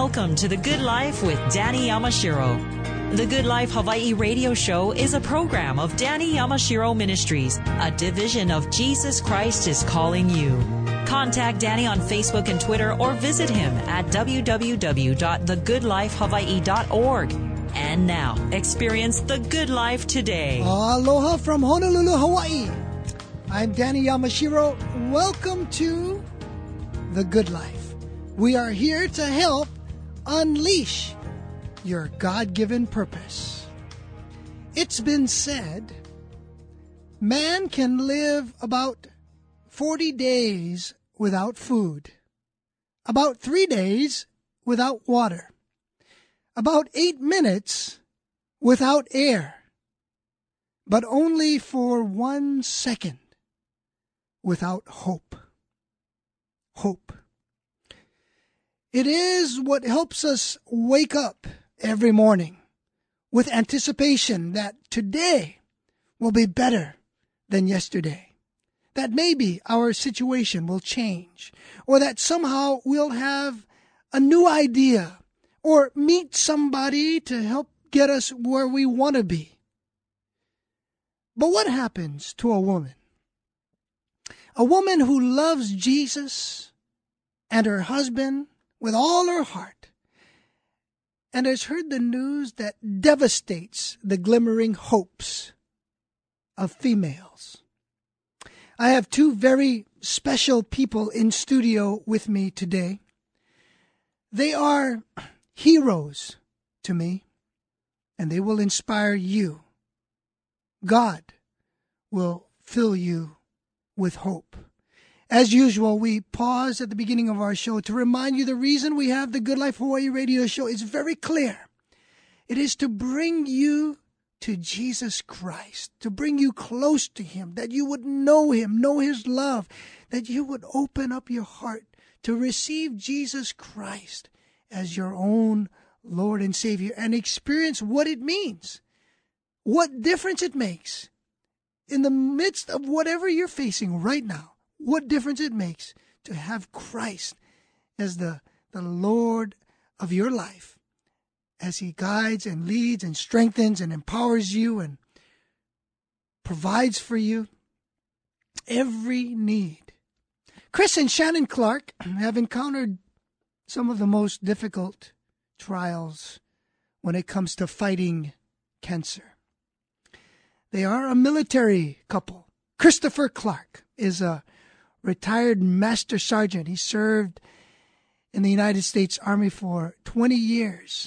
Welcome to The Good Life with Danny Yamashiro. The Good Life Hawaii radio show is a program of Danny Yamashiro Ministries, a division of Jesus Christ is Calling You. Contact Danny on Facebook and Twitter or visit him at www.thegoodlifehawaii.org. And now, experience the good life today. Aloha from Honolulu, Hawaii. I'm Danny Yamashiro. Welcome to The Good Life. We are here to help unleash your God-given purpose. It's been said, man can live about 40 days without food, about 3 days without water, about 8 minutes without air, but only for 1 second without hope. Hope. It is what helps us wake up every morning with anticipation that today will be better than yesterday, that maybe our situation will change, or that somehow we'll have a new idea or meet somebody to help get us where we want to be. But what happens to a woman? A woman who loves Jesus and her husband with all her heart, and has heard the news that devastates the glimmering hopes of females. I have two very special people in studio with me today. They are heroes to me, and they will inspire you. God will fill you with hope. As usual, we pause at the beginning of our show to remind you the reason we have the Good Life Hawaii radio show is very clear. It is to bring you to Jesus Christ, to bring you close to Him, that you would know Him, know His love, that you would open up your heart to receive Jesus Christ as your own Lord and Savior and experience what it means, what difference it makes in the midst of whatever you're facing right now. What difference it makes to have Christ as the Lord of your life, as He guides and leads and strengthens and empowers you and provides for you every need. Chris and Shannon Clark have encountered some of the most difficult trials when it comes to fighting cancer. They are a military couple. Christopher Clark is a retired Master Sergeant. He served in the United States Army for 20 years.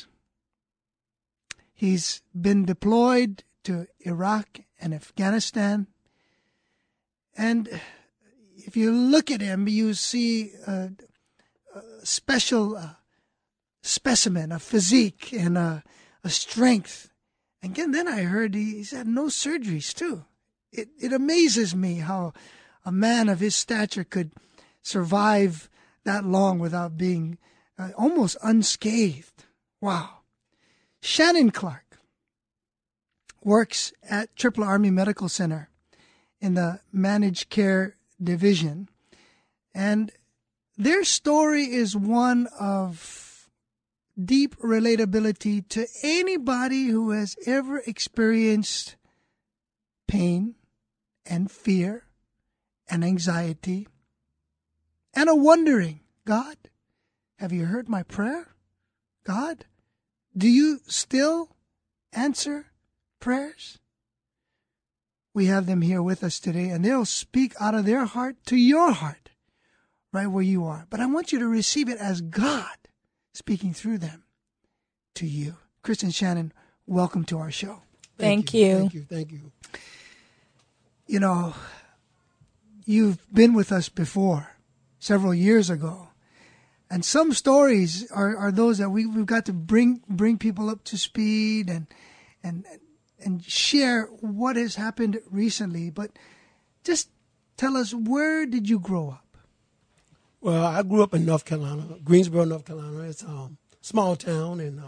He's been deployed to Iraq and Afghanistan. And if you look at him, you see a special specimen, a physique, and a strength. And again, then I heard he's had no surgeries too. It amazes me how a man of his stature could survive that long without being almost unscathed. Wow. Shannon Clark works at Triple Army Medical Center in the Managed Care Division. And their story is one of deep relatability to anybody who has ever experienced pain and fear and anxiety, and a wondering, God, have you heard my prayer? God, do you still answer prayers? We have them here with us today, and they'll speak out of their heart to your heart, right where you are. But I want you to receive it as God speaking through them to you. Chris and Shannon, welcome to our show. Thank you. Thank you. You know, you've been with us before, several years ago. And some stories are those that we've got to bring people up to speed and share what has happened recently. But just tell us, where did you grow up? Well, I grew up in North Carolina, Greensboro, North Carolina. It's a small town, and,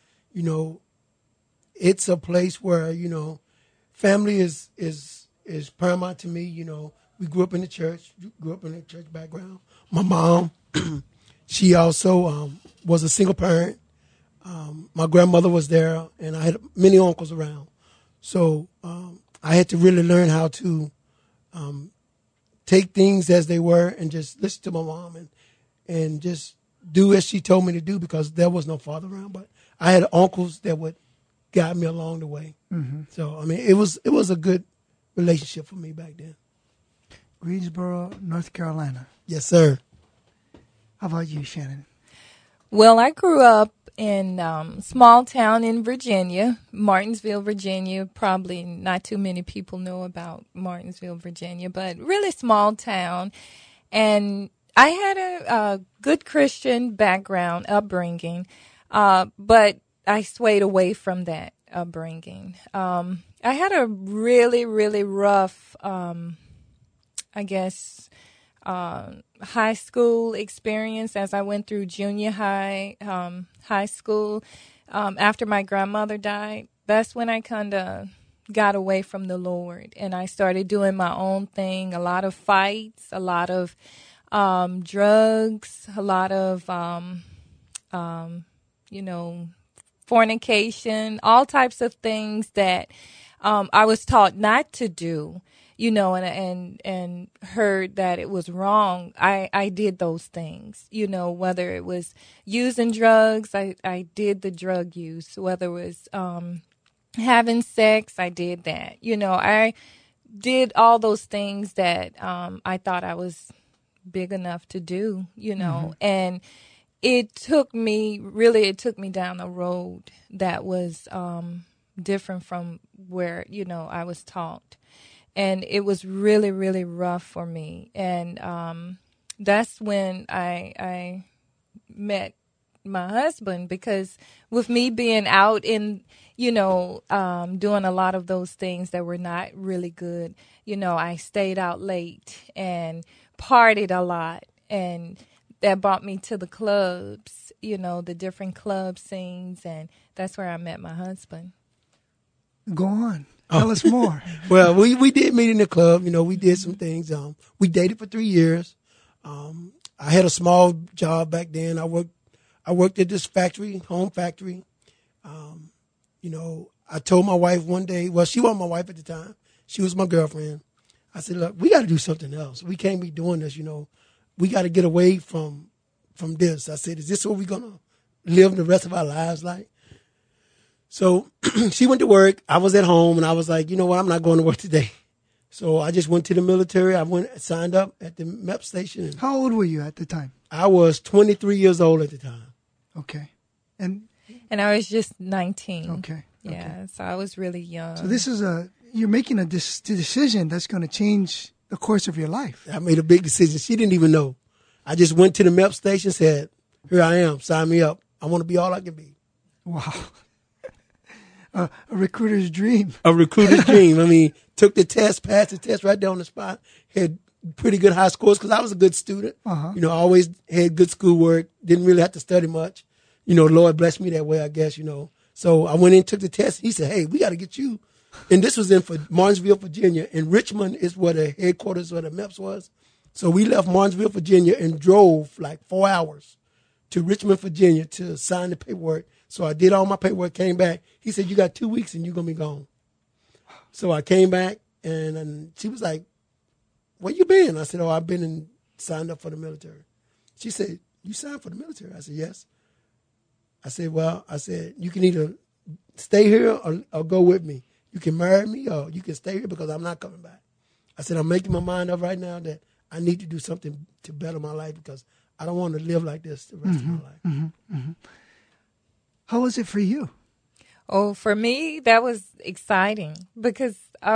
it's a place where, family is paramount to me. We grew up in the church, background. My mom, she also was a single parent. My grandmother was there, and I had many uncles around. So I had to really learn how to take things as they were and just listen to my mom and just do as she told me to do, because there was no father around. But I had uncles that would guide me along the way. Mm-hmm. So, I mean, it was a good relationship for me back then. Greensboro, North Carolina. Yes, sir. How about you, Shannon? Well, I grew up in small town in Virginia, Martinsville, Virginia. Probably not too many people know about Martinsville, Virginia, but really small town. And I had a good Christian background, upbringing, but I swayed away from that upbringing. I had a really, really rough, high school experience as I went through junior high, high school. After my grandmother died, that's when I kind of got away from the Lord, and I started doing my own thing. A lot of fights, a lot of drugs, a lot of fornication, all types of things that I was taught not to do. And heard that it was wrong. I did those things, whether it was using drugs, I did the drug use, whether it was having sex, I did that. I did all those things that I thought I was big enough to do, mm-hmm. And it took me down a road that was different from where, I was taught. And it was really, really rough for me. And that's when I met my husband, because with me being out in, doing a lot of those things that were not really good, I stayed out late and partied a lot. And that brought me to the clubs, the different club scenes. And that's where I met my husband. Go on. Tell us more. Well, we did meet in the club. We did some things. We dated for 3 years. I had a small job back then. I worked at this factory, home factory. I told my wife one day, well, she wasn't my wife at the time. She was my girlfriend. I said, look, we got to do something else. We can't be doing this, We got to get away from this. I said, is this what we're going to live the rest of our lives like? So she went to work. I was at home, and I was like, you know what? I'm not going to work today. So I just went to the military. I signed up at the MEP station. How old were you at the time? I was 23 years old at the time. Okay. And I was just 19. Okay. Yeah, okay. So I was really young. So this is you're making a decision that's going to change the course of your life. I made a big decision. She didn't even know. I just went to the MEP station, said, here I am, sign me up. I want to be all I can be. Wow. A recruiter's dream. A recruiter's dream. I mean, took the test, passed the test right there on the spot, had pretty good high scores because I was a good student. Uh-huh. I always had good schoolwork, didn't really have to study much. Lord blessed me that way, I guess, So I went in, took the test. He said, hey, we got to get you. And this was in Martinsville, Virginia. And Richmond is where the headquarters of the MEPS was. So we left Martinsville, Virginia, and drove like 4 hours to Richmond, Virginia to sign the paperwork. So I did all my paperwork, came back. He said, you got 2 weeks and you're going to be gone. So I came back, and she was like, where you been? I said, I've been and signed up for the military. She said, you signed for the military? I said, yes. I said, you can either stay here or go with me. You can marry me or you can stay here because I'm not coming back. I said, I'm making my mind up right now that I need to do something to better my life because I don't want to live like this the rest of my life. Mm-hmm, mm-hmm. How was it for you? Oh, for me, that was exciting because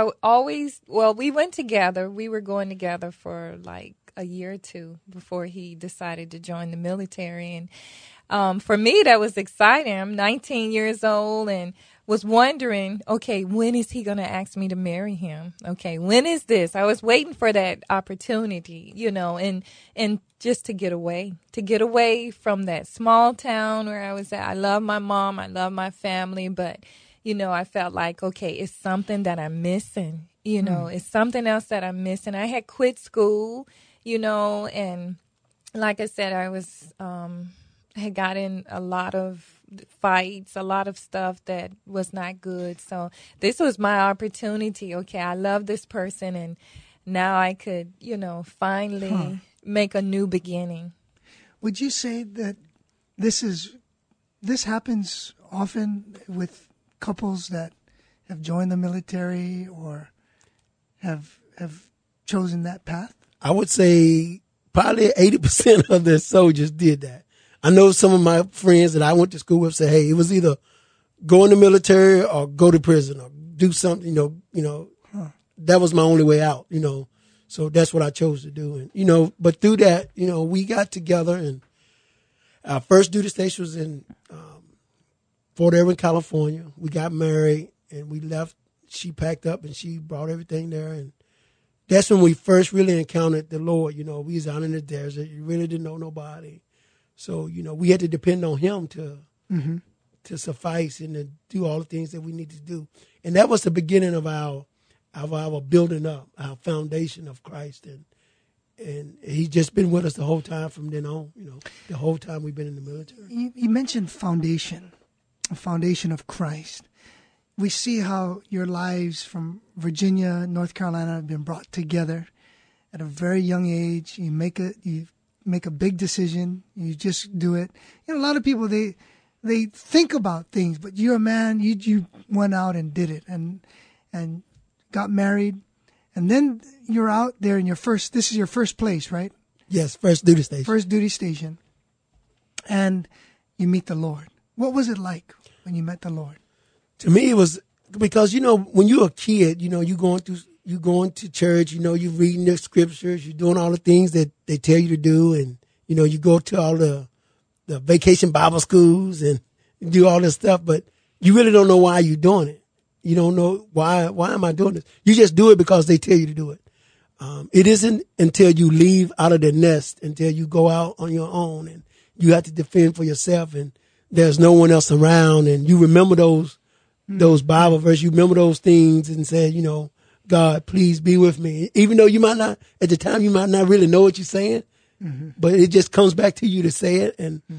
we went together. We were going together for like a year or two before he decided to join the military. And for me, that was exciting. I'm 19 years old and was wondering, okay, when is he going to ask me to marry him? Okay, when is this? I was waiting for that opportunity, and just to get away from that small town where I was at. I love my mom. I love my family. But, I felt like, okay, it's something that I'm missing. It's something else that I'm missing. I had quit school, and like I said, I was had gotten a lot of fights, a lot of stuff that was not good. So this was my opportunity. Okay, I love this person, and now I could, finally make a new beginning. Would you say that this happens often with couples that have joined the military or have chosen that path? I would say probably 80% of the soldiers did that. I know some of my friends that I went to school with say, hey, it was either go in the military or go to prison or do something, that was my only way out, So that's what I chose to do. And, but through that, we got together, and our first duty station was in Fort Irwin, California. We got married and we left. She packed up and she brought everything there. And that's when we first really encountered the Lord. We was out in the desert. You really didn't know nobody. So, we had to depend on him to suffice and to do all the things that we needed to do. And that was the beginning of our building up, our foundation of Christ. And he's just been with us the whole time from then on, the whole time we've been in the military. You mentioned foundation, a foundation of Christ. We see how your lives from Virginia, North Carolina have been brought together at a very young age. You make a big decision. You just do it. A lot of people, they think about things, but you're a man. You went out and did it and got married. And then you're out there in this is your first place, right? Yes, first duty station. First duty station. And you meet the Lord. What was it like when you met the Lord? To me, it was because, when you're a kid, you're going to church, you're reading the scriptures, you're doing all the things that they tell you to do. And, you go to all the vacation Bible schools and do all this stuff, but you really don't know why you're doing it. You don't know why am I doing this? You just do it because they tell you to do it. It isn't until you leave out of the nest, until you go out on your own and you have to defend for yourself and there's no one else around and you remember those Bible verses, you remember those things and say, God, please be with me. Even though you might not, at the time, you might not really know what you're saying, but it just comes back to you to say it.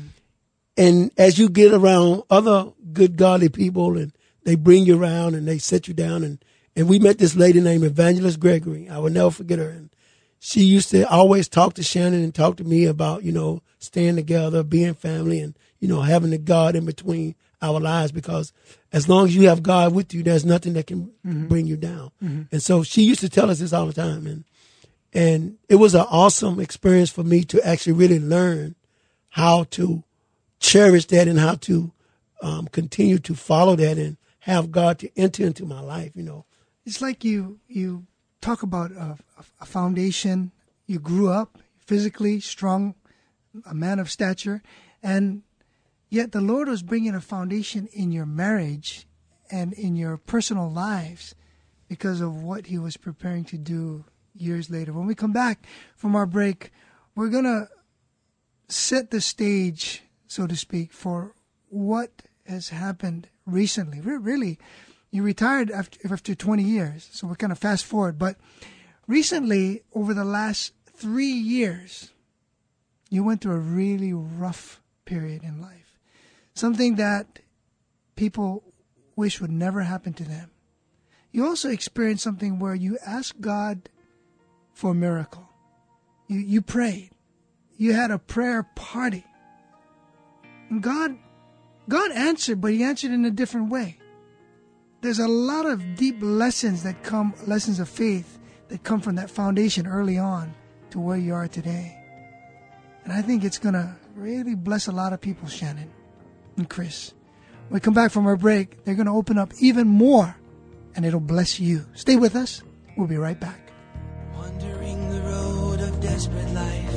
And as you get around other good, godly people and they bring you around and they set you down. And we met this lady named Evangelist Gregory. I will never forget her. And she used to always talk to Shannon and talk to me about, staying together, being family and, having the God in between our lives, because as long as you have God with you, there's nothing that can bring you down. And so she used to tell us this all the time. And it was an awesome experience for me to actually really learn how to cherish that and how to continue to follow that and have God to enter into my life, It's like you talk about a foundation. You grew up physically strong, a man of stature, and yet the Lord was bringing a foundation in your marriage and in your personal lives because of what he was preparing to do years later. When we come back from our break, we're going to set the stage, so to speak, for what has happened recently. Really, you retired after 20 years, so we're going to fast forward. But recently, over the last 3 years, you went through a really rough period in life. Something that people wish would never happen to them. You also experienced something where you asked God for a miracle. You prayed. You had a prayer party. And God answered, but he answered in a different way. There's a lot of deep lessons of faith that come from that foundation early on to where you are today. And I think it's going to really bless a lot of people, Shannon and Chris. When we come back from our break, they're going to open up even more, and it'll bless you. Stay with us. We'll be right back. Wandering the road of desperate life,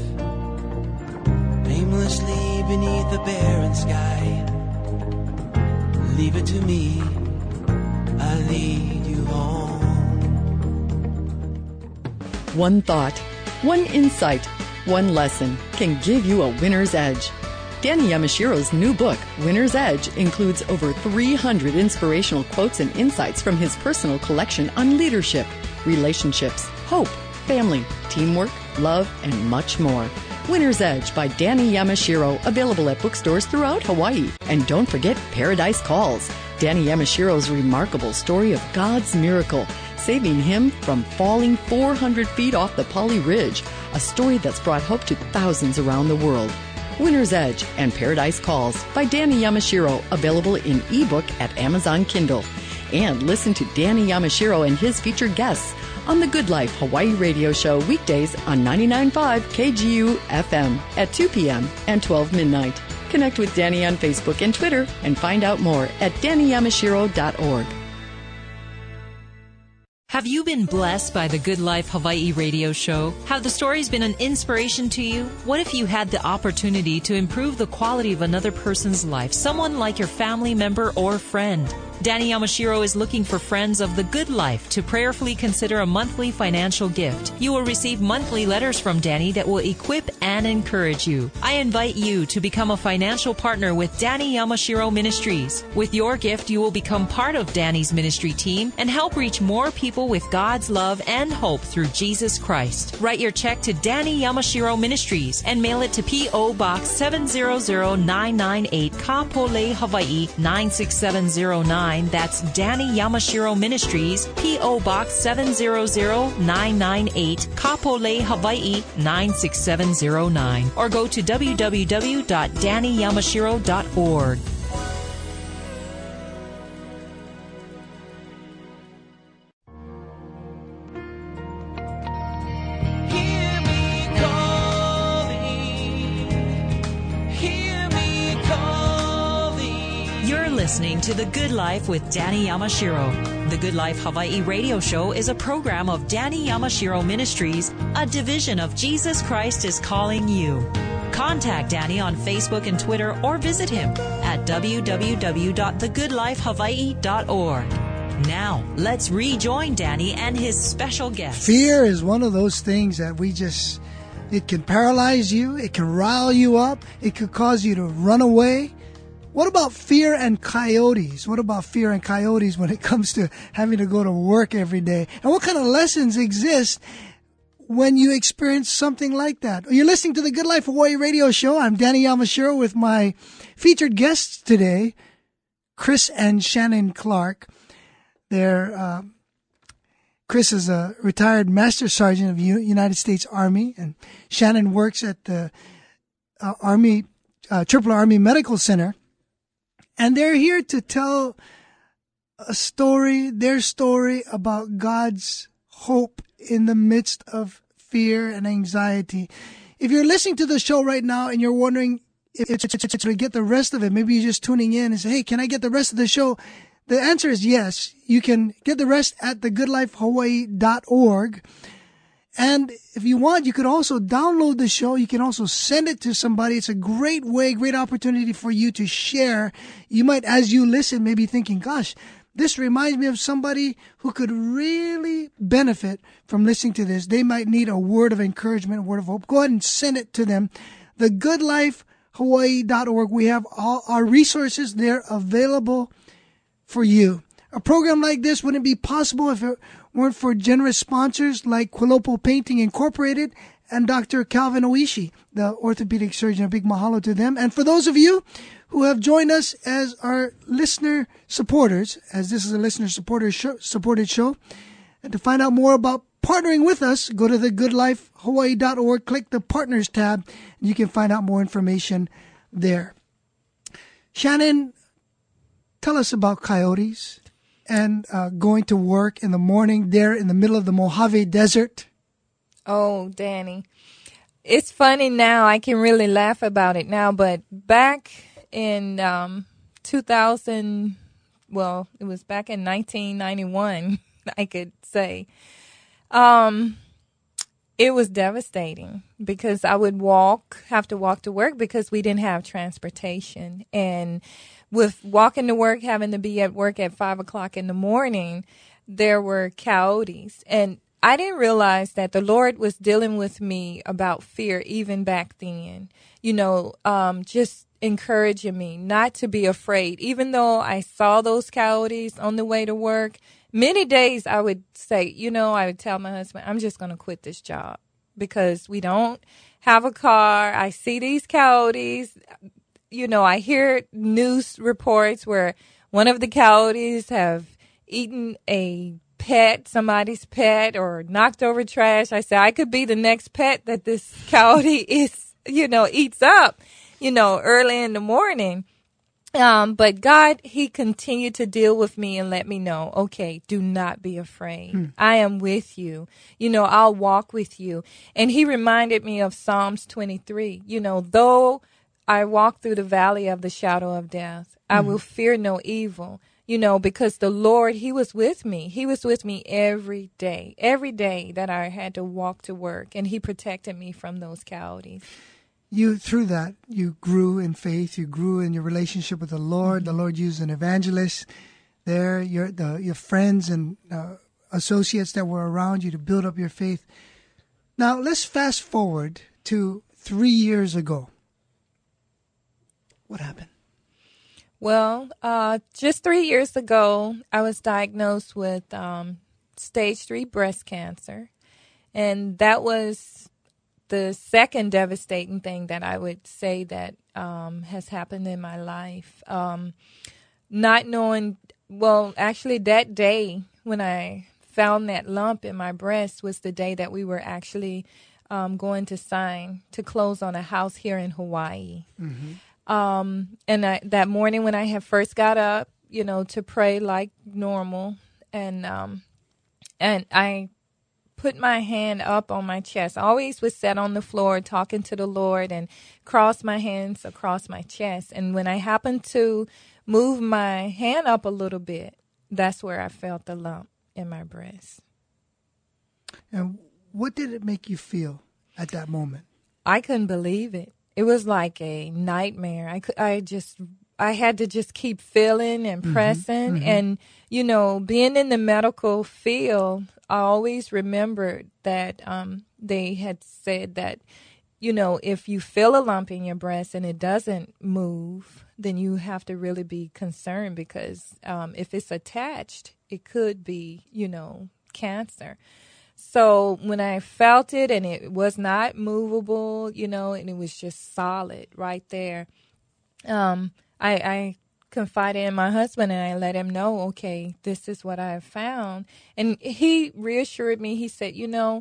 aimlessly beneath the barren sky. Leave it to me, I'll lead you home. One thought, one insight, one lesson can give you a winner's edge. Danny Yamashiro's new book, Winner's Edge, includes over 300 inspirational quotes and insights from his personal collection on leadership, relationships, hope, family, teamwork, love, and much more. Winner's Edge by Danny Yamashiro, available at bookstores throughout Hawaii. And don't forget Paradise Calls, Danny Yamashiro's remarkable story of God's miracle, saving him from falling 400 feet off the Pali Ridge, a story that's brought hope to thousands around the world. Winner's Edge and Paradise Calls by Danny Yamashiro, available in ebook at Amazon Kindle. And listen to Danny Yamashiro and his featured guests on the Good Life Hawaii radio show weekdays on 99.5 KGU FM at 2 p.m. and 12 midnight. Connect with Danny on Facebook and Twitter and find out more at DannyYamashiro.org. Have you been blessed by the Good Life Hawaii radio show? Have the stories been an inspiration to you? What if you had the opportunity to improve the quality of another person's life, someone like your family member or friend? Danny Yamashiro is looking for friends of the good life to prayerfully consider a monthly financial gift. You will receive monthly letters from Danny that will equip and encourage you. I invite you to become a financial partner with Danny Yamashiro Ministries. With your gift, you will become part of Danny's ministry team and help reach more people with God's love and hope through Jesus Christ. Write your check to Danny Yamashiro Ministries and mail it to P.O. Box 700998, Kapolei, Hawaii 96709. That's Danny Yamashiro Ministries, P.O. Box 700998, Kapolei, Hawaii 96709. Or go to www.dannyyamashiro.org. Listening to The Good Life with Danny Yamashiro. The Good Life Hawaii radio show is a program of Danny Yamashiro Ministries, a division of Jesus Christ is Calling You. Contact Danny on Facebook and Twitter or visit him at www.thegoodlifehawaii.org. Now, let's rejoin Danny and his special guest. Fear is one of those things that it can paralyze you, it can rile you up, it could cause you to run away. What about fear and coyotes? What about fear and coyotes when it comes to having to go to work every day? And what kind of lessons exist when you experience something like that? You're listening to the Good Life Hawaii radio show. I'm Danny Yamashiro with my featured guests today, Chris and Shannon Clark. Chris is a retired Master Sergeant of the United States Army, and Shannon works at the Triple Army Medical Center. And they're here to tell their story about God's hope in the midst of fear and anxiety. If you're listening to the show right now and you're wondering if to get the rest of it, maybe you're just tuning in and say, hey, can I get the rest of the show? The answer is yes. You can get the rest at thegoodlifehawaii.org. And if you want, you could also download the show. You can also send it to somebody. It's a great opportunity for you to share. You might, as you listen, maybe thinking, gosh, this reminds me of somebody who could really benefit from listening to this. They might need a word of encouragement, a word of hope. Go ahead and send it to them. Thegoodlifehawaii.org. We have all our resources there available for you. A program like this wouldn't be possible if it weren't for generous sponsors like Quilopo Painting Incorporated and Dr. Calvin Oishi, the orthopedic surgeon. A big mahalo to them. And for those of you who have joined us as our listener supporters, as this is a listener supported show, and to find out more about partnering with us, go to thegoodlifehawaii.org, click the Partners tab, and you can find out more information there. Shannon, tell us about coyotes and going to work in the morning there in the middle of the Mojave Desert. Oh, Danny. It's funny now. I can really laugh about it now. But back in 2000, well, it was back in 1991, I could say, it was devastating because I would have to walk to work because we didn't have transportation. And with walking to work, having to be at work at 5 o'clock in the morning, there were coyotes. And I didn't realize that the Lord was dealing with me about fear even back then, just encouraging me not to be afraid. Even though I saw those coyotes on the way to work, many days I would say, I would tell my husband, I'm just going to quit this job because we don't have a car. I see these coyotes. I hear news reports where one of the coyotes have eaten a pet, somebody's pet, or knocked over trash. I say, I could be the next pet that this coyote eats up, early in the morning. But God, he continued to deal with me and let me know, okay, do not be afraid. I am with you. I'll walk with you. And he reminded me of Psalms 23. Though I walk through the valley of the shadow of death, I will fear no evil, because the Lord, he was with me. He was with me every day that I had to walk to work, and he protected me from those coyotes. Through that, you grew in faith. You grew in your relationship with the Lord. The Lord used an evangelist there, your friends and associates that were around you to build up your faith. Now, let's fast forward to 3 years ago. What happened? Well, just 3 years ago, I was diagnosed with stage 3 breast cancer. And that was the second devastating thing that I would say that has happened in my life. Not knowing, actually that day when I found that lump in my breast was the day that we were actually going to sign to close on a house here in Hawaii. And that morning when I had first got up, to pray like normal, and I put my hand up on my chest. I always was sat on the floor talking to the Lord and cross my hands across my chest. And when I happened to move my hand up a little bit, that's where I felt the lump in my breast. And what did it make you feel at that moment? I couldn't believe it. It was like a nightmare. I had to just keep feeling and pressing. And, being in the medical field, I always remembered that they had said that, if you feel a lump in your breast and it doesn't move, then you have to really be concerned because if it's attached, it could be, cancer. So when I felt it and it was not movable, and it was just solid right there, I confided in my husband and I let him know, okay, this is what I have found. And he reassured me. He said,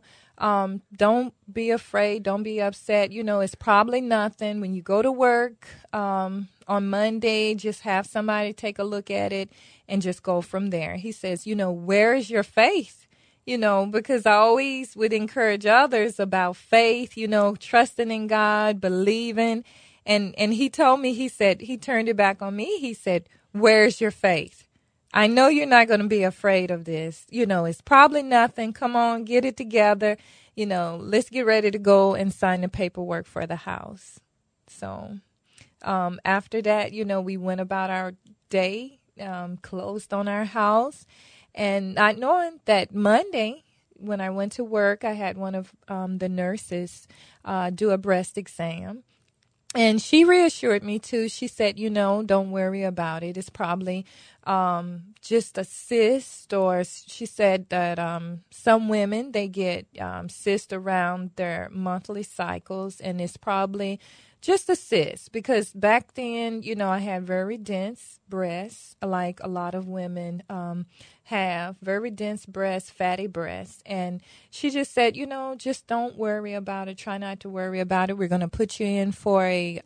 don't be afraid. Don't be upset. It's probably nothing. When you go to work on Monday, just have somebody take a look at it and just go from there. He says, where is your faith? Because I always would encourage others about faith, trusting in God, believing. And he told me, he said, he turned it back on me. He said, where's your faith? I know you're not going to be afraid of this. It's probably nothing. Come on, get it together. Let's get ready to go and sign the paperwork for the house. So after that, we went about our day, closed on our house. And not knowing that Monday, when I went to work, I had one of the nurses do a breast exam. And she reassured me, too. She said, don't worry about it. It's probably just a cyst. Or she said that some women, they get cysts around their monthly cycles. And it's probably just a cyst. Because back then, I had very dense breasts, like a lot of women have very dense breasts, fatty breasts. And she just said, just don't worry about it. Try not to worry about it. We're going to put you in for a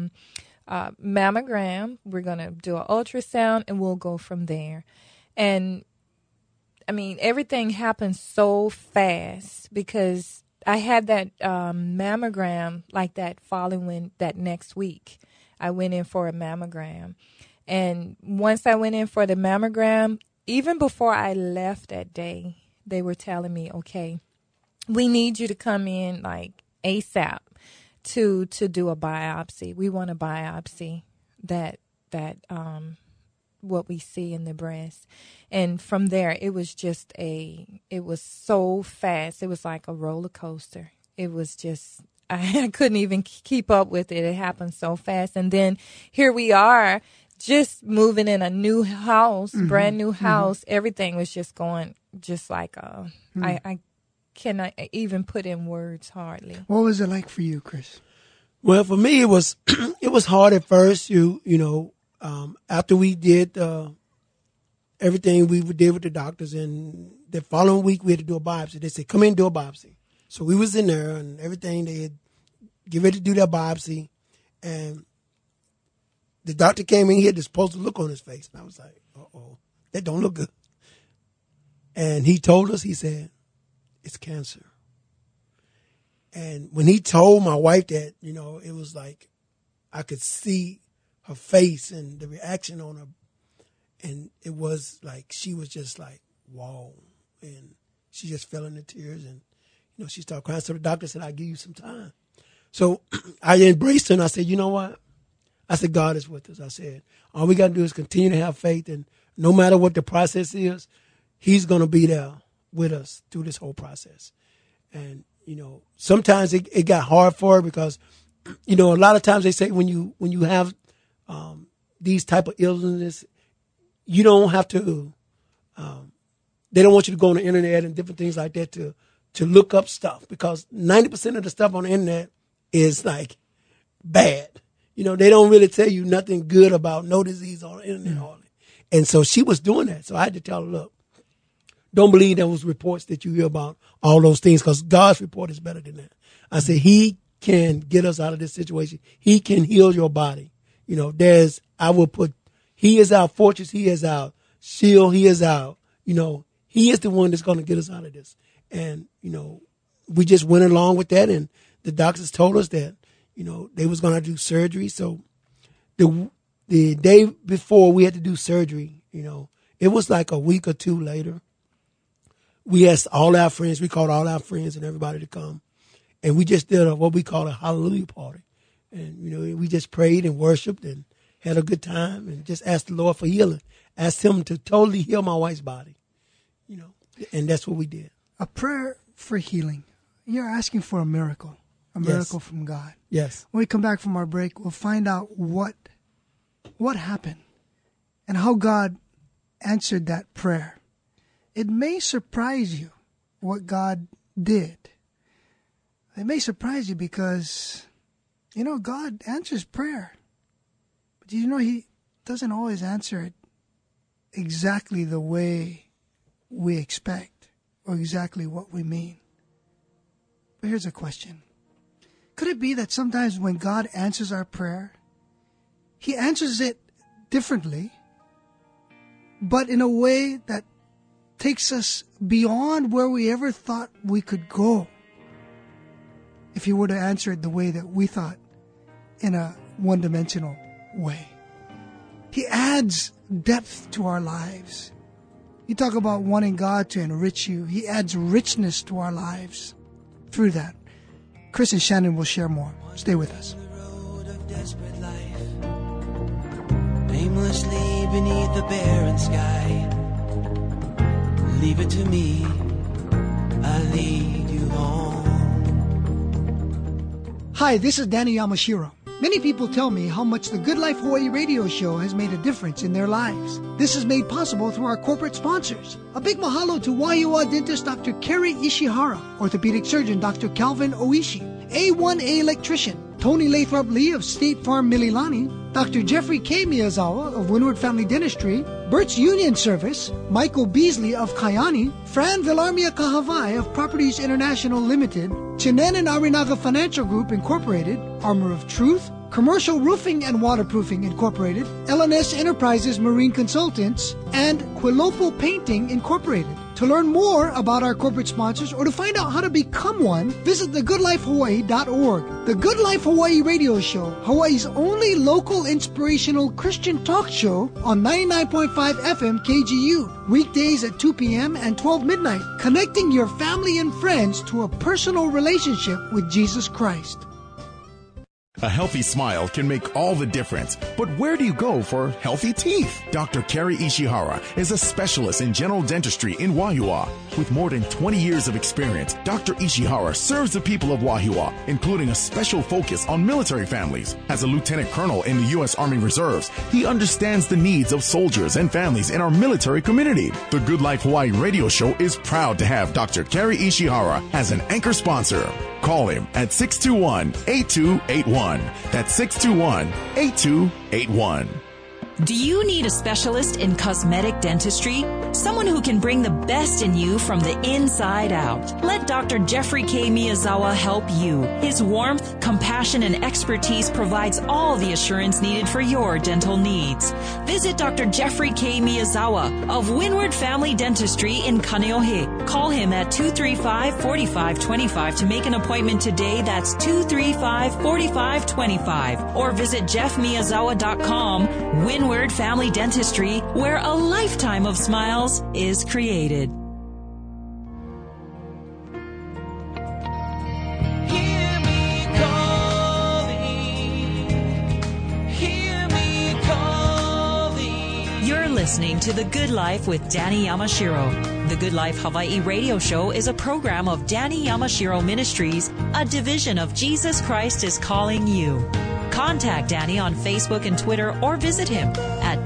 mammogram. We're going to do an ultrasound and we'll go from there. And I mean, everything happened so fast because I had that mammogram like that following that next week. I went in for a mammogram. And once I went in for the mammogram, even before I left that day, they were telling me, okay, we need you to come in like ASAP to do a biopsy. We want to biopsy that what we see in the breast. And from there, it was so fast. It was like a roller coaster. It was just, I couldn't even keep up with it. It happened so fast. And then here we are, just moving in a new house, brand new house. Everything was just going just like I cannot even put in words hardly. What was it like for you, Chris? Well, for me, it was it was hard at first. After we did everything we did with the doctors, and the following week we had to do a biopsy. They said, "Come in and do a biopsy." So we was in there and everything. They had get ready to do their biopsy, and the doctor came in. He had this puzzled look on his face, and I was like, "Uh-oh, that don't look good." And he told us, he said, "It's cancer." And when he told my wife that, it was like I could see her face and the reaction on her. And it was like she was just like, "Whoa." And she just fell into tears. And, she started crying. So the doctor said, "I'll give you some time." So I embraced her and I said, "You know what?" I said, "God is with us." I said, all we got to do is continue to have faith. And no matter what the process is, He's going to be there with us through this whole process. And, sometimes it got hard for her because, a lot of times they say when you have these type of illnesses, you don't have to, they don't want you to go on the internet and different things like that to look up stuff, because 90% of the stuff on the internet is like bad. They don't really tell you nothing good about no disease on the internet. And so she was doing that. So I had to tell her, look, don't believe those reports that you hear about all those things, because God's report is better than that. I said, He can get us out of this situation. He can heal your body. He is our fortress. He is our shield. He is He is the one that's going to get us out of this. And, we just went along with that. And the doctors told us that, they was going to do surgery. So the day before we had to do surgery, it was like a week or two later. We asked all our friends, we called all our friends and everybody to come. And we just did what we call a hallelujah party. And, we just prayed and worshiped and had a good time and just asked the Lord for healing. Asked Him to totally heal my wife's body, and that's what we did. A prayer for healing. You're asking for a miracle from God. Yes. When we come back from our break, we'll find out what happened and how God answered that prayer. It may surprise you what God did. It may surprise you because, God answers prayer. But He doesn't always answer it exactly the way we expect or exactly what we mean. But here's a question. Could it be that sometimes when God answers our prayer, He answers it differently, but in a way that takes us beyond where we ever thought we could go if He were to answer it the way that we thought, in a one-dimensional way? He adds depth to our lives. You talk about wanting God to enrich you. He adds richness to our lives through that. Chris and Shannon will share more. Stay with us. Aimlessly beneath the barren sky, leave it to me, I lead you home. Hi, this is Danny Yamashiro. Many people tell me how much the Good Life Hawaii radio show has made a difference in their lives. This is made possible through our corporate sponsors. A big mahalo to Wahiawa dentist Dr. Kerry Ishihara, orthopedic surgeon Dr. Calvin Oishi, A1A electrician Tony Lathrop Lee of State Farm Mililani, Dr. Jeffrey K. Miyazawa of Windward Family Dentistry, Bert's Union Service, Michael Beasley of Kayani, Fran Villarmia Kahavai of Properties International Limited, Chinen and Arinaga Financial Group Incorporated, Armor of Truth, Commercial Roofing and Waterproofing Incorporated, LNS Enterprises Marine Consultants, and Quilopo Painting Incorporated. To learn more about our corporate sponsors or to find out how to become one, visit thegoodlifehawaii.org. The Good Life Hawaii Radio Show, Hawaii's only local inspirational Christian talk show on 99.5 FM KGU, weekdays at 2 p.m. and 12 midnight, connecting your family and friends to a personal relationship with Jesus Christ. A healthy smile can make all the difference. But where do you go for healthy teeth? Dr. Kerry Ishihara is a specialist in general dentistry in Wahiawa. With more than 20 years of experience, Dr. Ishihara serves the people of Wahiawa, including a special focus on military families. As a lieutenant colonel in the U.S. Army Reserves, he understands the needs of soldiers and families in our military community. The Good Life Hawaii radio show is proud to have Dr. Kerry Ishihara as an anchor sponsor. Call him at 621-8281. That's 621-8281. Do you need a specialist in cosmetic dentistry? Someone who can bring the best in you from the inside out. Let Dr. Jeffrey K. Miyazawa help you. His warmth, compassion, and expertise provides all the assurance needed for your dental needs. Visit Dr. Jeffrey K. Miyazawa of Windward Family Dentistry in Kaneohe. Call him at 235-4525 to make an appointment today. That's 235-4525. Or visit jeffmiyazawa.com. Windward Family Dentistry, where a lifetime of smiles is created. Hear me calling. Hear me calling. You're listening to The Good Life with Danny Yamashiro. The Good Life Hawaii radio show is a program of Danny Yamashiro Ministries, a division of Jesus Christ is Calling You. Contact Danny on Facebook and Twitter or visit him at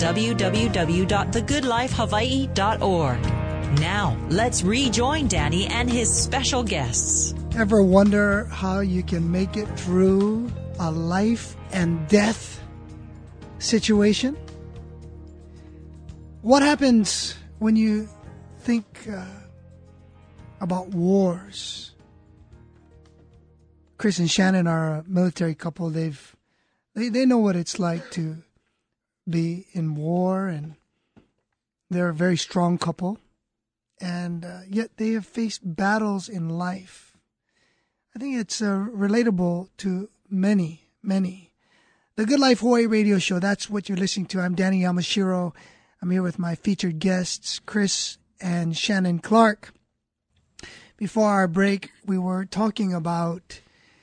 www.thegoodlifehawaii.org. Now, let's rejoin Danny and his special guests. Ever wonder how you can make it through a life and death situation? What happens when you think about wars? Chris and Shannon are a military couple. They know what it's like to be in war, and they're a very strong couple. And yet they have faced battles in life. I think it's relatable to many, many. The Good Life Hawaii radio show, that's what you're listening to. I'm Danny Yamashiro. I'm here with my featured guests, Chris and Shannon Clark. Before our break, we were talking about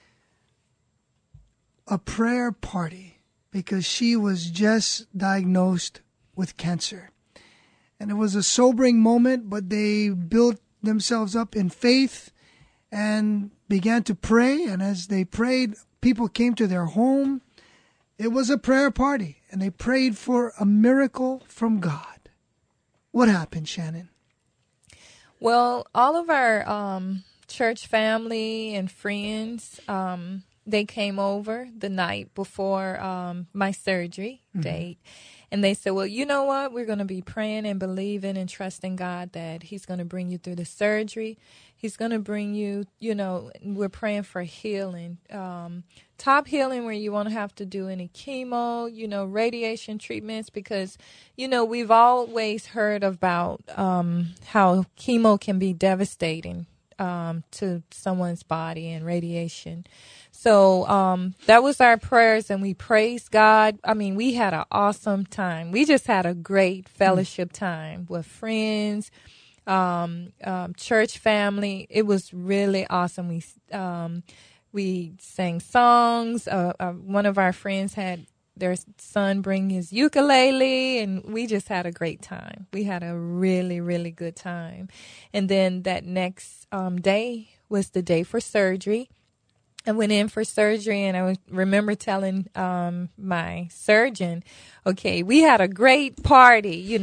a prayer party because she was just diagnosed with cancer. And it was a sobering moment, but they built themselves up in faith and began to pray. And as they prayed, people came to their home. It was a prayer party, and they prayed for a miracle from God. What happened, Shannon? Well, all of our church family and friends, they came over the night before my surgery date. And they said, well, you know what? We're going to be praying and believing and trusting God that he's going to bring you through the surgery. He's going to bring you, we're praying for healing. Top healing where you won't have to do any chemo, radiation treatments, because, we've always heard about how chemo can be devastating to someone's body and radiation. So that was our prayers, and we praised God. I mean, we had an awesome time. We just had a great fellowship time with friends, church family. It was really awesome. We sang songs. One of our friends had their son bring his ukulele, and we just had a great time. We had a really, really good time. And then that next day was the day for surgery. I went in for surgery, and I remember telling my surgeon, "Okay, we had a great party.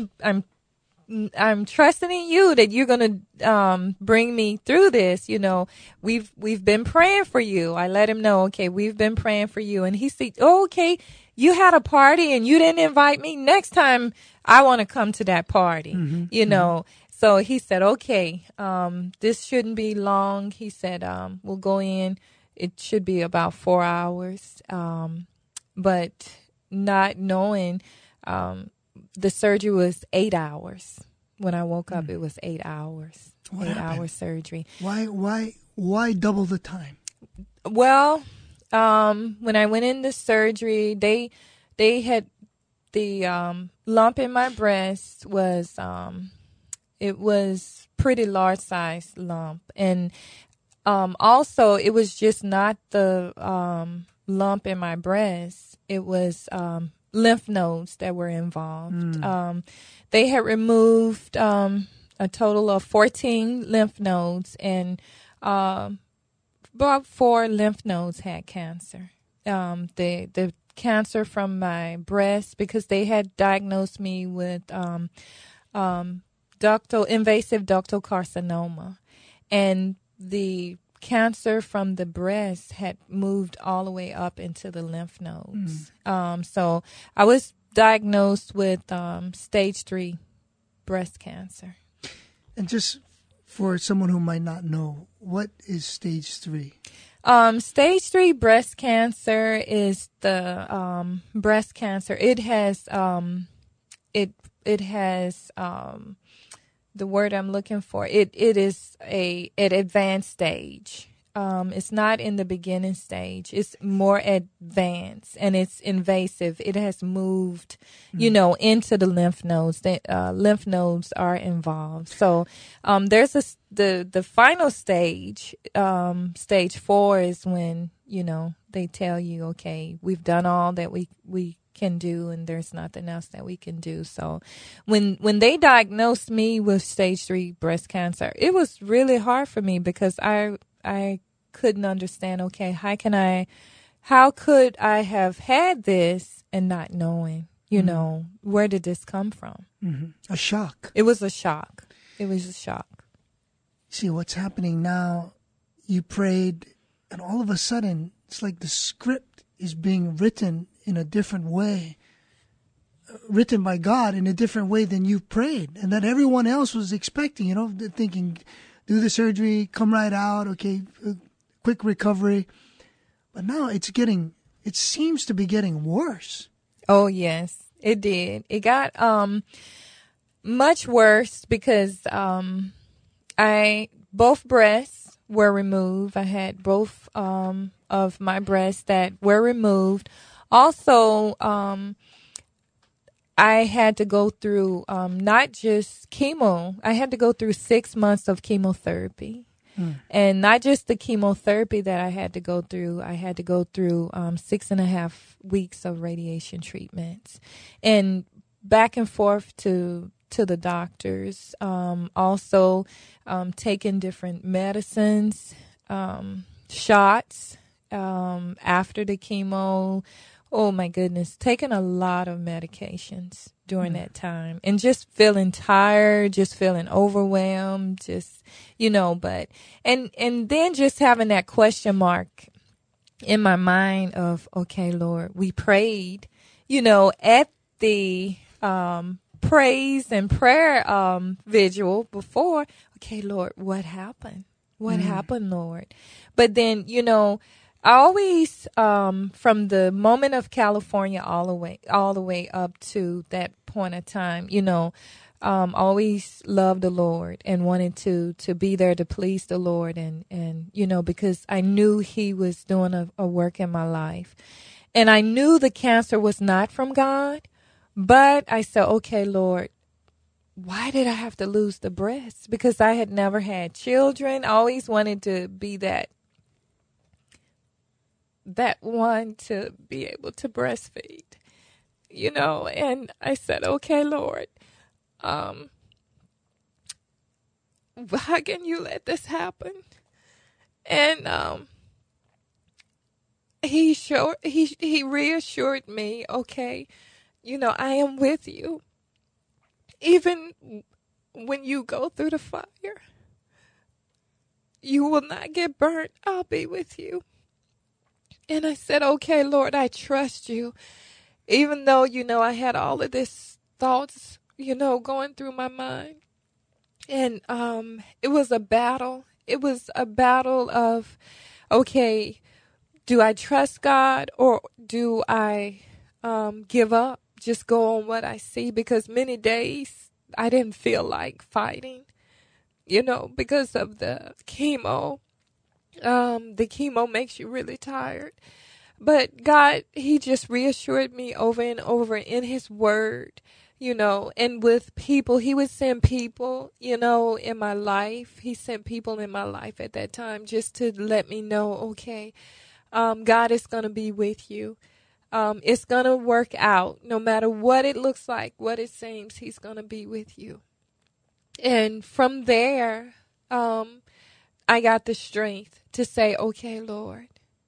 I'm trusting in you that you're gonna bring me through this. We've been praying for you." I let him know, "Okay, we've been praying for you." And he said, "Oh, okay, you had a party and you didn't invite me. Next time, I want to come to that party." So he said, "Okay, this shouldn't be long." He said, "We'll go in. It should be about 4 hours." But not knowing, the surgery was 8 hours. When I woke up, it was 8 hours. What 8 happened? hour surgery. Why double the time? Well, when I went in the surgery, they had the lump in my breast was it was pretty large size lump, and also it was just not the lump in my breast, it was lymph nodes that were involved. They had removed a total of 14 lymph nodes, and about 4 lymph nodes had cancer. The cancer from my breast, because they had diagnosed me with invasive ductal carcinoma, and the cancer from the breast had moved all the way up into the lymph nodes. So I was diagnosed with stage 3 breast cancer. And just for someone who might not know, what is stage 3? Stage 3 breast cancer is the breast cancer. It has it has the word I'm looking for. It is an advanced stage. It's not in the beginning stage. It's more advanced, and it's invasive. It has moved, into the lymph nodes. The lymph nodes are involved. So there's the final stage. Stage 4 is when they tell you, okay, we've done all that we can do, and there's nothing else that we can do. So when they diagnosed me with stage 3 breast cancer, it was really hard for me, because I couldn't understand, okay, how could I have had this and not knowing, where did this come from? A shock. It was a shock. It was a shock. See, what's happening now, you prayed, and all of a sudden, it's like the script is being written in a different way, written by God in a different way than you prayed, and that everyone else was expecting, thinking, do the surgery, come right out, okay, quick recovery. But now it seems to be getting worse. Oh, yes, it did. It got much worse, because both breasts were removed. I had both of my breasts that were removed. Also, I had to go through not just chemo. I had to go through 6 months of chemotherapy. And not just the chemotherapy that I had to go through. I had to go through 6.5 weeks of radiation treatments, and back and forth to the doctors. Also taking different medicines, shots after the chemo. Oh, my goodness, taking a lot of medications during that time, and just feeling tired, just feeling overwhelmed, but and then just having that question mark in my mind of, okay, Lord, we prayed, at the praise and prayer vigil before. Okay, Lord, what happened? What happened, Lord? But then, I always, from the moment of California all the way up to that point of time, always loved the Lord and wanted to be there to please the Lord, and because I knew He was doing a work in my life, and I knew the cancer was not from God, but I said, okay, Lord, why did I have to lose the breast? Because I had never had children. I always wanted to be that one to be able to breastfeed, and I said, okay, Lord, how can you let this happen? And he reassured me, okay, I am with you. Even when you go through the fire, you will not get burnt. I'll be with you. And I said, okay, Lord, I trust you. Even though, I had all of this thoughts, going through my mind. And it was a battle. It was a battle of, okay, do I trust God, or do I give up, just go on what I see? Because many days I didn't feel like fighting, because of the chemo. The chemo makes you really tired. But God, He just reassured me over and over in His Word, and with people. He would send people, in my life. He sent people in my life at that time just to let me know, okay, God is going to be with you. It's going to work out. No matter what it looks like, what it seems, he's going to be with you. And from there, I got the strength to say, okay, Lord,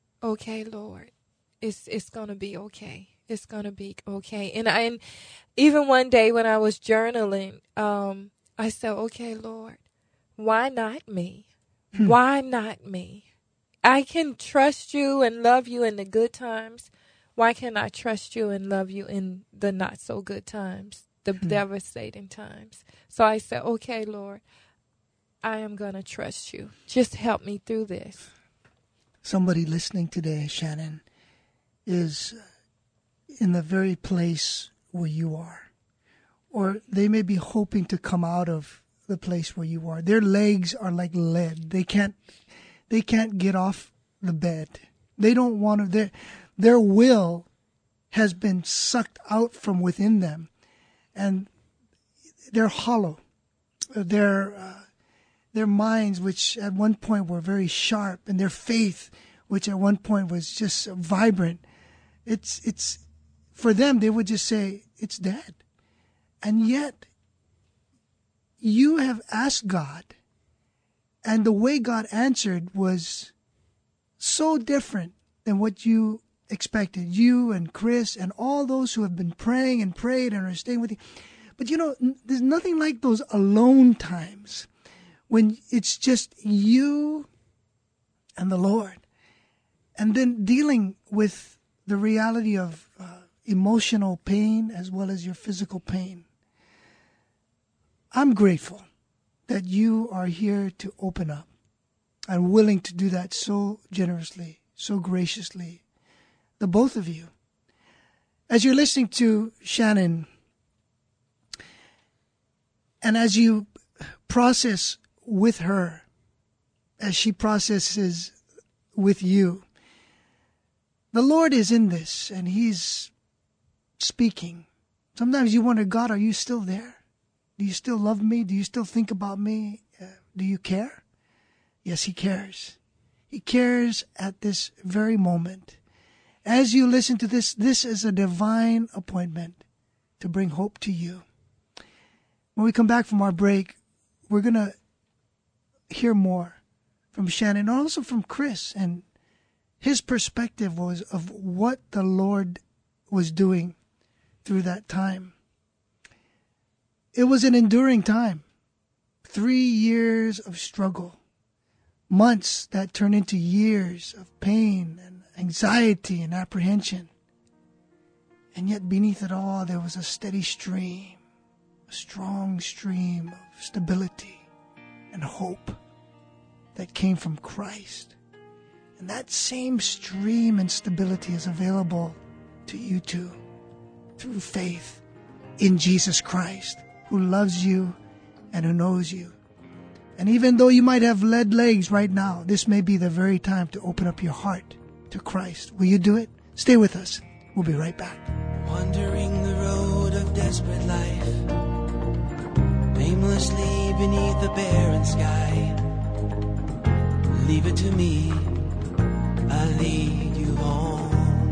it's going to be okay. It's going to be okay. And even one day when I was journaling, I said, okay, Lord, why not me? Why not me? I can trust you and love you in the good times. Why can't I trust you and love you in the not so good times, the devastating times? So I said, okay, Lord, I am going to trust you. Just help me through this. Somebody listening today, Shannon, is in the very place where you are. Or they may be hoping to come out of the place where you are. Their legs are like lead. They can't get off the bed. They don't want to. Their will has been sucked out from within them, and they're hollow. Their minds, which at one point were very sharp, and their faith, which at one point was just vibrant, it's for them, they would just say it's dead. And yet you have asked God, and the way God answered was so different than what you expected. You and Chris and all those who have been praying and prayed and are staying with you. But there's nothing like those alone times when it's just you and the Lord, and then dealing with the reality of emotional pain as well as your physical pain. I'm grateful that you are here to open up and willing to do that so generously, so graciously, the both of you. As you're listening to Shannon, and as you process with her, as she processes with you, the Lord is in this, and He's speaking. Sometimes you wonder, God, are you still there? Do you still love me? Do you still think about me? Do you care? Yes, He cares. He cares at this very moment. As you listen to this is a divine appointment to bring hope to you. When we come back from our break, we're going to hear more from Shannon, and also from Chris, and his perspective was of what the Lord was doing through that time. It was an enduring time. 3 years of struggle. Months that turned into years of pain and anxiety and apprehension. And yet beneath it all, there was a steady stream, a strong stream of stability and hope that came from Christ. And that same stream and stability is available to you too, through faith in Jesus Christ, who loves you and who knows you. And even though you might have lead legs right now, this may be the very time to open up your heart to Christ. Will you do it? Stay with us. We'll be right back. Wandering the road of desperate life, aimlessly beneath the barren sky. Leave it to me, I'll lead you home.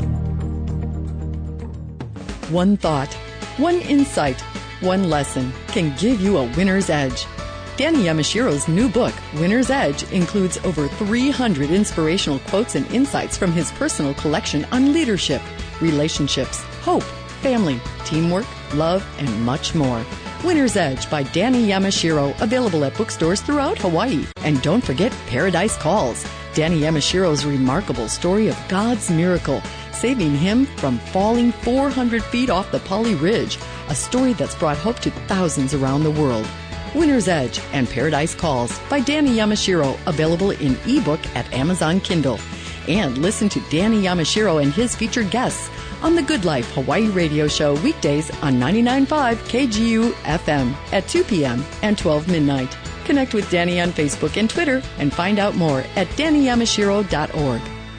One thought, one insight, one lesson can give you a winner's edge. Danny Yamashiro's new book, Winner's Edge, includes over 300 inspirational quotes and insights from his personal collection on leadership, relationships, hope, family, teamwork, love, and much more. Winner's Edge by Danny Yamashiro, available at bookstores throughout Hawaii. And don't forget Paradise Calls, Danny Yamashiro's remarkable story of God's miracle, saving him from falling 400 feet off the Pali Ridge, a story that's brought hope to thousands around the world. Winner's Edge and Paradise Calls by Danny Yamashiro, available in ebook at Amazon Kindle. And listen to Danny Yamashiro and his featured guests on the Good Life Hawaii radio show weekdays on 99.5 KGU FM at 2 p.m. and 12 midnight. Connect with Danny on Facebook and Twitter and find out more at DannyYamashiro.org.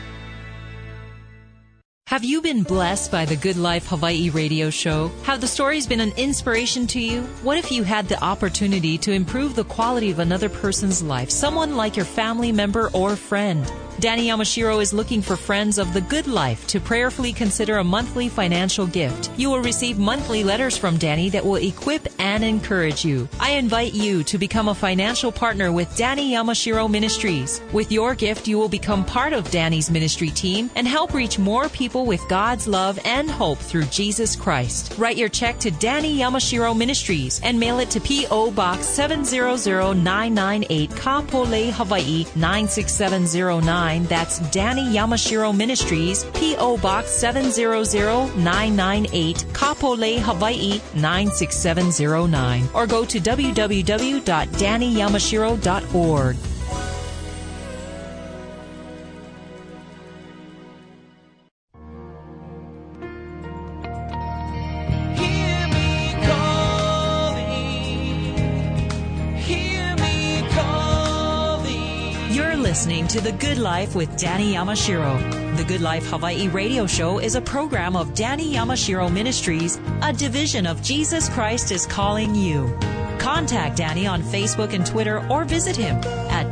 Have you been blessed by the Good Life Hawaii radio show? Have the stories been an inspiration to you? What if you had the opportunity to improve the quality of another person's life, someone like your family member or friend? Danny Yamashiro is looking for friends of the good life to prayerfully consider a monthly financial gift. You will receive monthly letters from Danny that will equip and encourage you. I invite you to become a financial partner with Danny Yamashiro Ministries. With your gift, you will become part of Danny's ministry team and help reach more people with God's love and hope through Jesus Christ. Write your check to Danny Yamashiro Ministries and mail it to P.O. Box 700998, Kapolei, Hawaii 96709. That's Danny Yamashiro Ministries, P.O. Box 700998, Kapolei, Hawaii 96709. Or go to www.dannyyamashiro.org. Listening to The Good Life with Danny Yamashiro. The Good Life Hawaii radio show is a program of Danny Yamashiro Ministries, a division of Jesus Christ is Calling You. Contact Danny on Facebook and Twitter or visit him at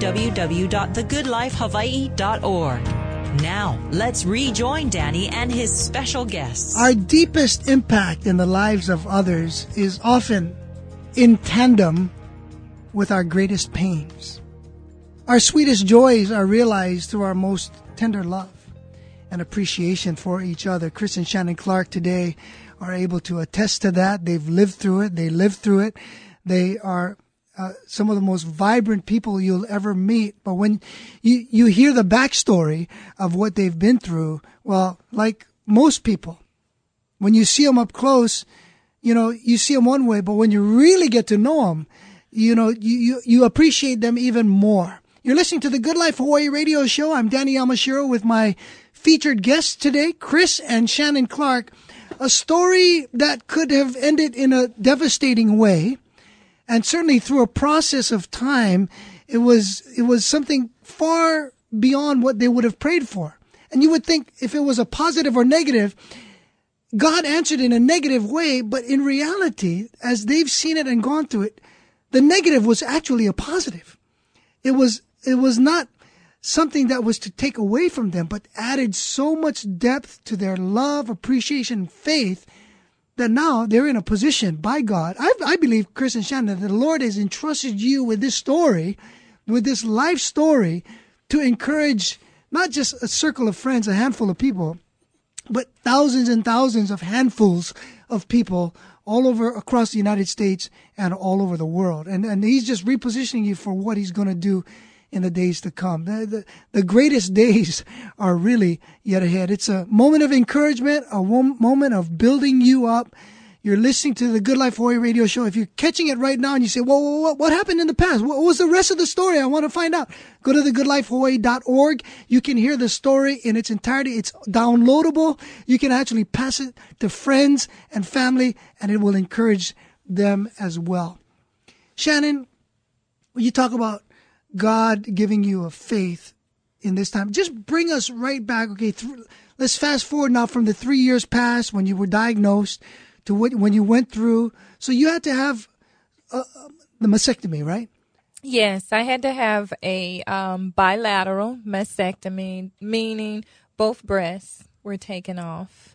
www.thegoodlifehawaii.org. Now, let's rejoin Danny and his special guests. Our deepest impact in the lives of others is often in tandem with our greatest pains. Our sweetest joys are realized through our most tender love and appreciation for each other. Chris and Shannon Clark today are able to attest to that. They've lived through it. They lived through it. They are some of the most vibrant people you'll ever meet. But when you hear the backstory of what they've been through, well, like most people, when you see them up close, you see them one way, but when you really get to know them, you appreciate them even more. You're listening to the Good Life Hawaii radio show. I'm Danny Yamashiro with my featured guests today, Chris and Shannon Clark. A story that could have ended in a devastating way, and certainly through a process of time, it was something far beyond what they would have prayed for. And you would think if it was a positive or negative, God answered in a negative way, but in reality, as they've seen it and gone through it, the negative was actually a positive. It was not something that was to take away from them, but added so much depth to their love, appreciation, faith, that now they're in a position by God. I believe, Chris and Shannon, that the Lord has entrusted you with this story, with this life story, to encourage not just a circle of friends, a handful of people, but thousands and thousands of handfuls of people all over across the United States and all over the world. And he's just repositioning you for what he's going to do in the days to come. The greatest days are really yet ahead. It's a moment of encouragement, a moment of building you up. You're listening to the Good Life Hawaii radio show. If you're catching it right now and you say, well, what happened in the past? What was the rest of the story? I want to find out. Go to thegoodlifehawaii.org. You can hear the story in its entirety. It's downloadable. You can actually pass it to friends and family, and it will encourage them as well. Shannon, when you talk about God giving you a faith in this time, just bring us right back. Okay, let's fast forward now from the 3 years past when you were diagnosed to when you went through. So you had to have the mastectomy, right? Yes, I had to have a bilateral mastectomy, meaning both breasts were taken off.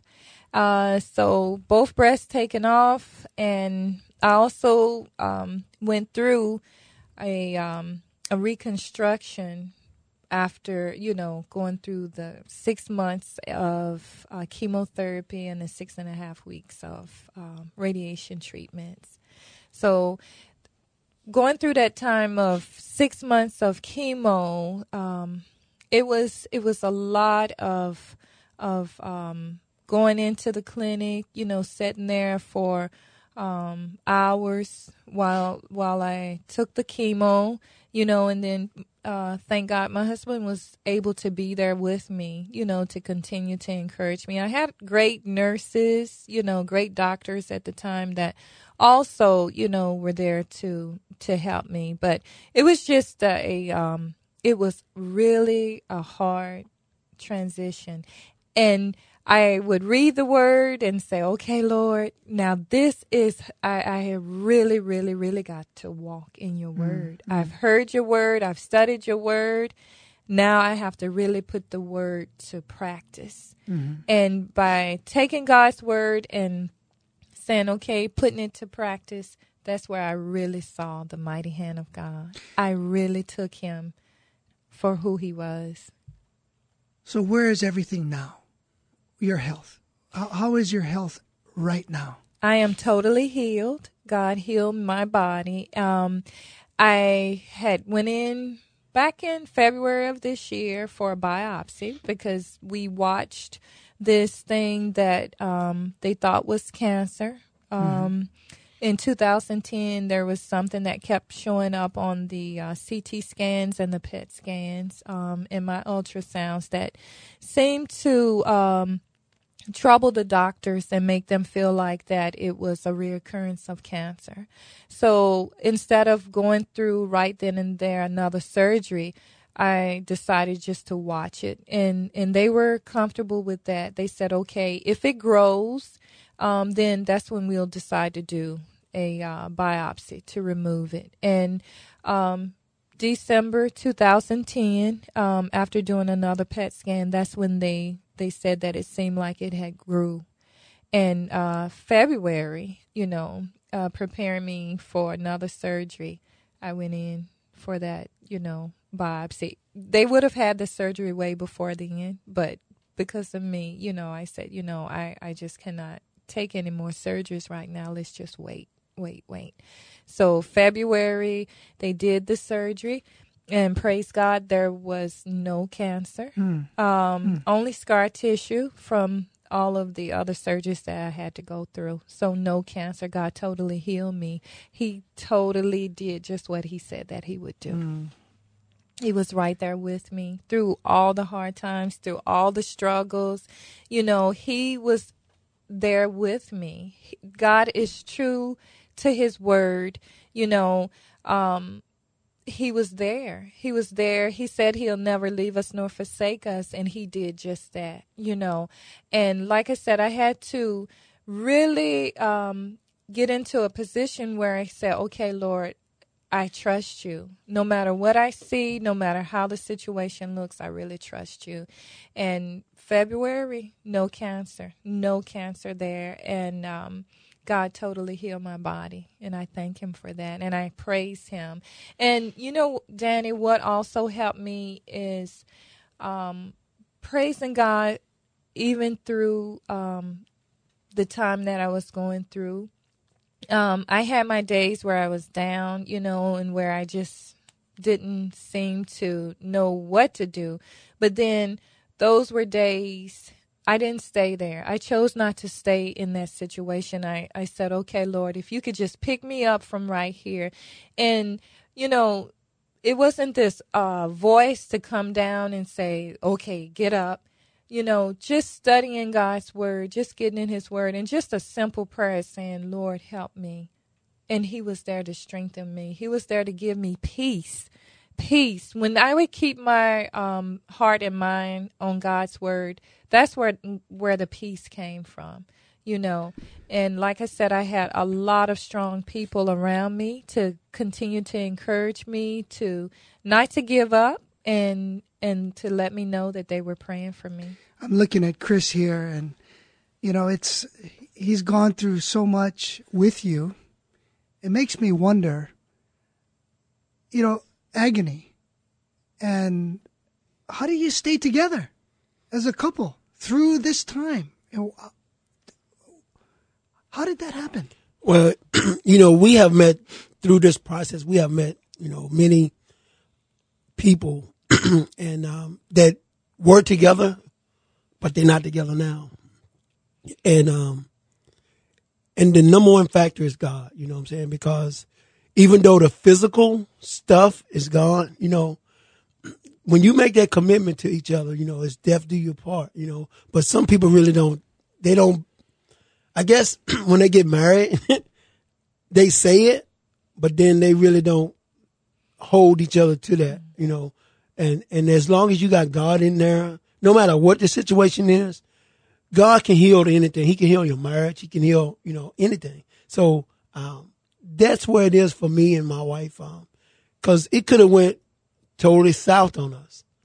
So both breasts taken off, and I also went through a reconstruction after, going through the 6 months of chemotherapy and the 6.5 weeks of radiation treatments. So going through that time of 6 months of chemo, it was a lot of going into the clinic, sitting there for hours while I took the chemo, and then thank God my husband was able to be there with me, to continue to encourage me. I had great nurses, great doctors at the time that also, were there to help me. But it was just it was really a hard transition. And I would read the word and say, okay, Lord, now this is, I have really, really, really got to walk in your word. I've heard your word. I've studied your word. now I have to really put the word to practice. And by taking God's word and saying, okay, putting it to practice, that's where I really saw the mighty hand of God. I really took him for who he was. So where is everything now? Your health. How is your health right now? I am totally healed. God healed my body. I had went in back in February of this year for a biopsy because we watched this thing that they thought was cancer. In 2010, there was something that kept showing up on the CT scans and the PET scans in my ultrasounds that seemed to trouble the doctors and make them feel like that it was a reoccurrence of cancer. So instead of going through right then and there another surgery, I decided just to watch it. And they were comfortable with that. They said, okay, if it grows, then that's when we'll decide to do a biopsy to remove it. And December 2010, after doing another PET scan, that's when they said that it seemed like it had grew. And February, preparing me for another surgery, I went in for that, biopsy. They would have had the surgery way before then, but because of me, I said, I just cannot take any more surgeries right now. Let's just wait. So February, they did the surgery. And praise God, there was no cancer, only scar tissue from all of the other surgeries that I had to go through. So no cancer. God totally healed me. He totally did just what he said that he would do. He was right there with me through all the hard times, through all the struggles. He was there with me. God is true to his word, he was there. He was there. He said he'll never leave us nor forsake us, and he did just that, And like I said, I had to really get into a position where I said, okay, Lord, I trust you. No matter what I see, no matter how the situation looks, I really trust you. And February, no cancer there. And God totally healed my body, and I thank him for that, and I praise him. And, Danny, what also helped me is praising God even through the time that I was going through. I had my days where I was down, and where I just didn't seem to know what to do. But then those were days I didn't stay there. I chose not to stay in that situation. I said, okay, Lord, if you could just pick me up from right here. And, it wasn't this voice to come down and say, okay, get up. Just studying God's word, just getting in his word, and just a simple prayer saying, Lord, help me. And he was there to strengthen me. He was there to give me peace. When I would keep my heart and mind on God's word, that's where the peace came from, And like I said, I had a lot of strong people around me to continue to encourage me to not to give up and to let me know that they were praying for me. I'm looking at Chris here, and he's gone through so much with you. It makes me wonder, agony, and how do you stay together as a couple through this time? How did that happen? Well, we have met through this process. We have met, many people and that were together, but they're not together now. And the number one factor is God, you know what I'm saying? Because even though the physical stuff is gone, when you make that commitment to each other, it's death do you part, but some people really don't, I guess when they get married, they say it, but then they really don't hold each other to that, and as long as you got God in there, no matter what the situation is, God can heal anything. He can heal your marriage. He can heal, anything. So, that's where it is for me and my wife. Cause it could have went totally south on us.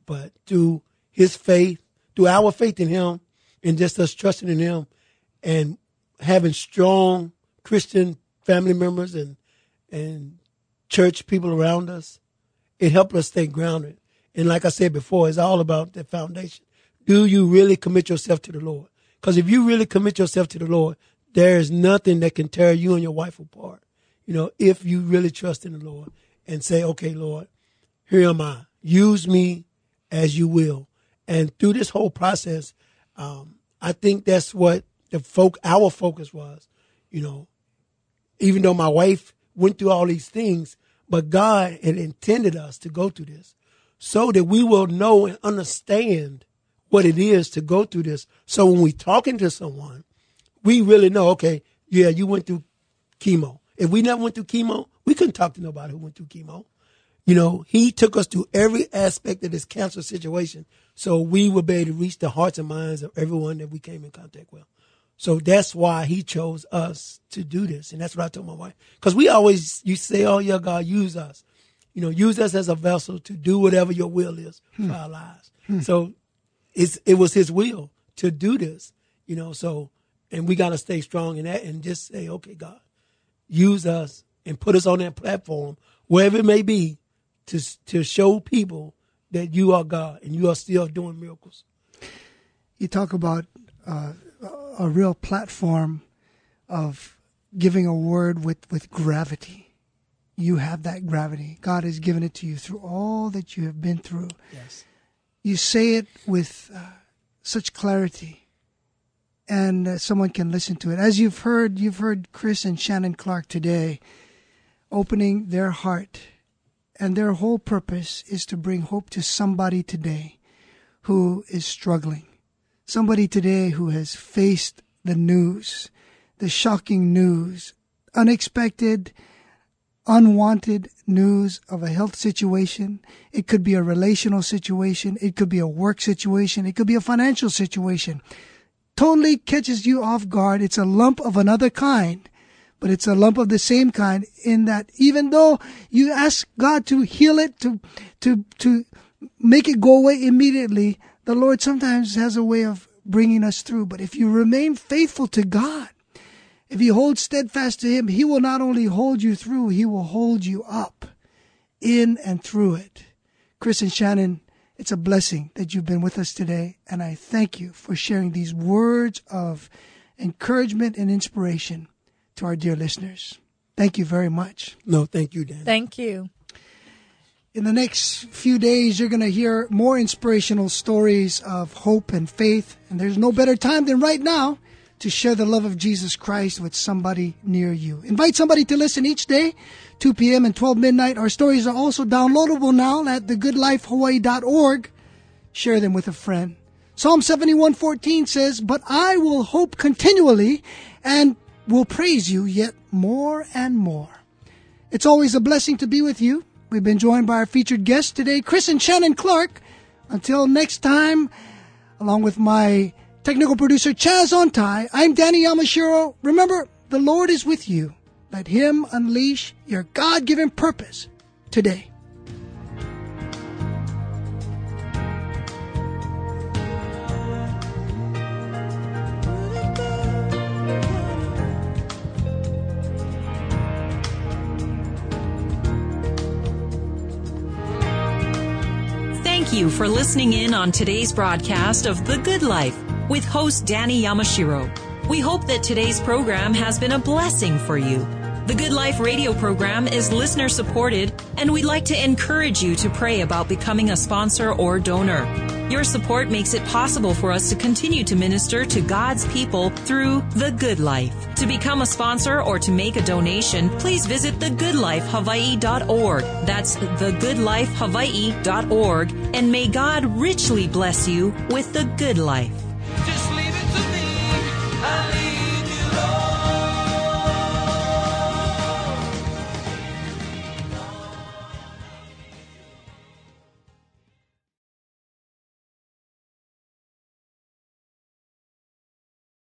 But through his faith, through our faith in him, and just us trusting in him, and having strong Christian family members and church people around us, it helped us stay grounded. And like I said before, it's all about the foundation. Do you really commit yourself to the Lord? Because if you really commit yourself to the Lord, there is nothing that can tear you and your wife apart. You know, if you really trust in the Lord and say, okay, Lord, here am I. Use me as you will. And through this whole process, I think that's what our focus was. You know, even though my wife went through all these things, but God had intended us to go through this so that we will know and understand what it is to go through this. So when we're talking to someone, we really know, okay, yeah, you went through chemo. If we never went through chemo, we couldn't talk to nobody who went through chemo. You know, he took us through every aspect of this cancer situation so we would be able to reach the hearts and minds of everyone that we came in contact with. So that's why he chose us to do this. And that's what I told my wife. Because you say, oh, yeah, God, use us. You know, use us as a vessel to do whatever your will is for our lives. So it was his will to do this, you know, so, and we got to stay strong in that and just say, okay, God, use us and put us on that platform, wherever it may be, to show people that you are God and you are still doing miracles. You talk about a real platform of giving a word with gravity. You have that gravity. God has given it to you through all that you have been through. Yes. You say it with such clarity, and someone can listen to it. As you've heard Chris and Shannon Clark today opening their heart, and their whole purpose is to bring hope to somebody today who is struggling. Somebody today who has faced the news, the shocking news, unexpected, unwanted news of a health situation. It could be a relational situation. It could be a work situation. It could be a financial situation. Totally catches you off guard. It's a lump of another kind, but it's a lump of the same kind in that even though you ask God to heal it, to make it go away immediately, the Lord sometimes has a way of bringing us through. But if you remain faithful to God, if you hold steadfast to him, he will not only hold you through, he will hold you up in and through it. Chris and Shannon, it's a blessing that you've been with us today, and I thank you for sharing these words of encouragement and inspiration to our dear listeners. Thank you very much. No, thank you, Dan. Thank you. In the next few days, you're going to hear more inspirational stories of hope and faith, and there's no better time than right now to share the love of Jesus Christ with somebody near you. Invite somebody to listen each day, 2 p.m. and 12 midnight. Our stories are also downloadable now at thegoodlifehawaii.org. Share them with a friend. Psalm 71:14 says, "But I will hope continually and will praise you yet more and more." It's always a blessing to be with you. We've been joined by our featured guests today, Chris and Shannon Clark. Until next time, along with my technical producer, Chaz Ontai, I'm Danny Yamashiro. Remember, the Lord is with you. Let him unleash your God-given purpose today. Thank you for listening in on today's broadcast of The Good Life with host Danny Yamashiro. We hope that today's program has been a blessing for you. The Good Life radio program is listener supported, and we'd like to encourage you to pray about becoming a sponsor or donor. Your support makes it possible for us to continue to minister to God's people through The Good Life. To become a sponsor or to make a donation, please visit thegoodlifehawaii.org. That's thegoodlifehawaii.org, and may God richly bless you with the good life.